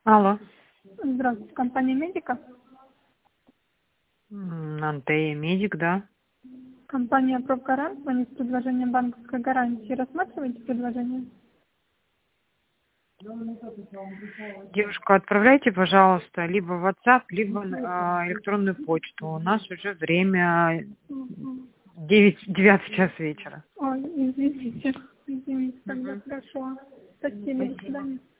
Алло. Здравствуйте, компания «Медика». Антея Медик, да. Компания «Профгарант», звонит с предложением банковской гарантии. Рассматриваете предложение? Девушка, отправляйте, пожалуйста, либо в WhatsApp, либо электронную почту. У нас уже время 9 час вечера. Ой, извините, тогда хорошо. Спасибо, до свидания.